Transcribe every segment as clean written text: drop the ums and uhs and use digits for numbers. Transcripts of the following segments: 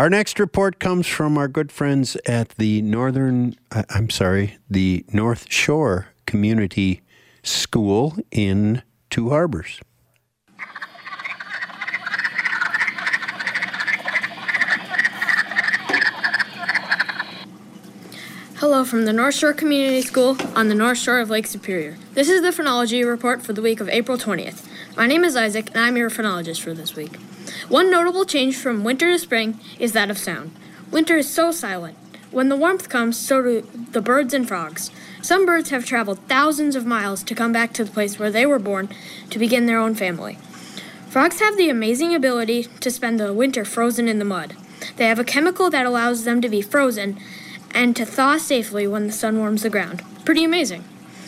Our next report comes from our good friends at the North Shore Community School in Two Harbors. Hello from the North Shore Community School on the North Shore of Lake Superior. This is the phonology report for the week of April 20th. My name is Isaac, and I'm your phonologist for this week. One notable change from winter to spring is that of sound. Winter is so silent. When the warmth comes, so do the birds and frogs. Some birds have traveled thousands of miles to come back to the place where they were born to begin their own family. Frogs have the amazing ability to spend the winter frozen in the mud. They have a chemical that allows them to be frozen and to thaw safely when the sun warms the ground. Pretty amazing.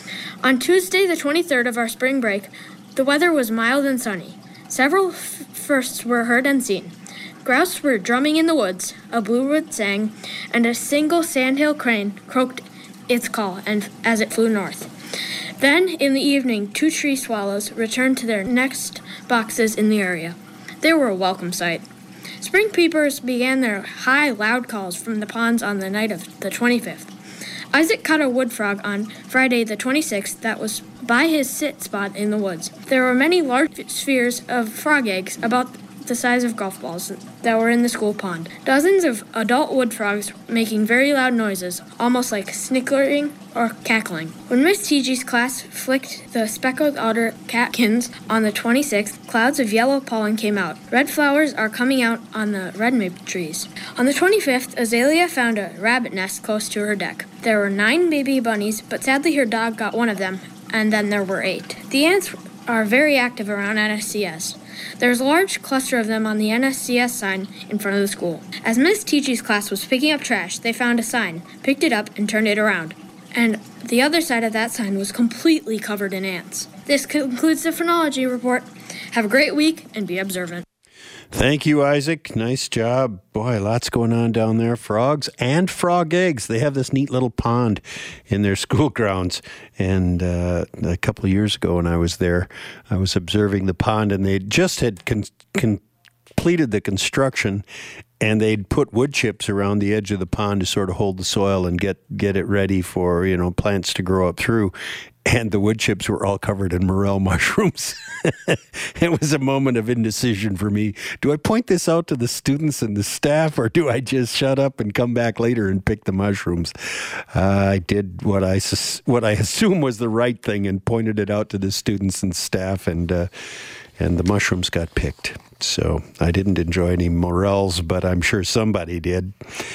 On Tuesday, the 23rd of our spring break, the weather was mild and sunny. Several firsts were heard and seen. Grouse were drumming in the woods, a bluebird sang, and a single sandhill crane croaked its call as it flew north. Then, in the evening, 2 tree swallows returned to their nest boxes in the area. They were a welcome sight. Spring peepers began their high, loud calls from the ponds on the night of the 25th. Isaac caught a wood frog on Friday the 26th that was by his sit spot in the woods. There were many large spheres of frog eggs about the size of golf balls that were in the school pond. Dozens of adult wood frogs making very loud noises, almost like snickering or cackling. When Miss T.G.'s class flicked the speckled otter catkins on the 26th, clouds of yellow pollen came out. Red flowers are coming out on the red maple trees. On the 25th, Azalea found a rabbit nest close to her deck. There were 9 baby bunnies, but sadly her dog got one of them, and then there were 8. The ants are very active around NSCS. There's a large cluster of them on the NSCS sign in front of the school. As Miss T.G.'s class was picking up trash, they found a sign, picked it up, and turned it around. And the other side of that sign was completely covered in ants. This concludes the phonology report. Have a great week and be observant. Thank you, Isaac. Nice job. Boy, lots going on down there. Frogs and frog eggs. They have this neat little pond in their school grounds. And a couple of years ago when I was there, I was observing the pond, and they just had completed the construction, and they'd put wood chips around the edge of the pond to sort of hold the soil and get it ready for, plants to grow up through. And the wood chips were all covered in morel mushrooms. It was a moment of indecision for me. Do I point this out to the students and the staff, or do I just shut up and come back later and pick the mushrooms? I did what I assume was the right thing and pointed it out to the students and staff, and the mushrooms got picked. So I didn't enjoy any morels, but I'm sure somebody did.